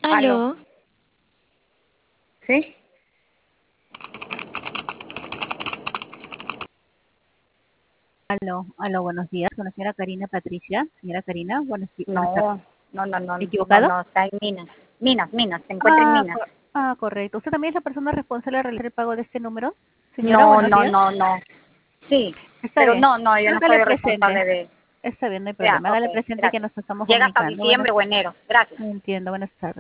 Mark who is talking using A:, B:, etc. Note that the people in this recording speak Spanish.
A: Aló.
B: Aló.
A: ¿Sí?
C: Aló, buenos días. Con la señora Karina Patricia. Señora Karina, buenas tardes.
A: No, no, no, no, no,
C: ¿Equivocado?
A: no, está en Minas, se encuentra en Minas.
C: Correcto. ¿Usted también es la persona responsable de realizar el pago de este número? Señora,
A: No,
C: buenos
A: no,
C: días.
A: no, no. Sí,
C: Está
A: pero
C: bien.
A: no, yo no
C: Hágale
A: soy
C: presente.
A: responsable de...
C: Está bien, no hay
A: Ya,
C: problema.
A: ok,
C: Hágale presente que
A: gracias.
C: nos estamos
A: Llega hasta
C: comunicando. Bueno,
A: diciembre o enero. Gracias.
C: entiendo. Buenas tardes.